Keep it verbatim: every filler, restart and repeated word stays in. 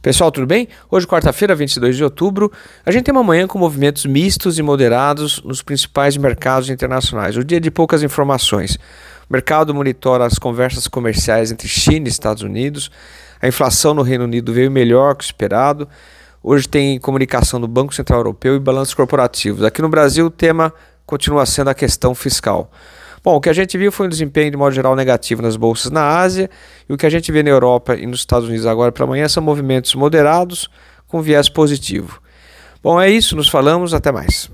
Pessoal, tudo bem? Hoje, quarta-feira, vinte e dois de outubro, a gente tem uma manhã com movimentos mistos e moderados nos principais mercados internacionais. O dia de poucas informações. O mercado monitora as conversas comerciais entre China e Estados Unidos. A inflação no Reino Unido veio melhor que o esperado. Hoje tem comunicação do Banco Central Europeu e balanços corporativos. Aqui no Brasil, o tema continua sendo a questão fiscal. Bom, o que a gente viu foi um desempenho de modo geral negativo nas bolsas na Ásia, e o que a gente vê na Europa e nos Estados Unidos agora para amanhã são movimentos moderados com viés positivo. Bom, é isso, nos falamos, até mais.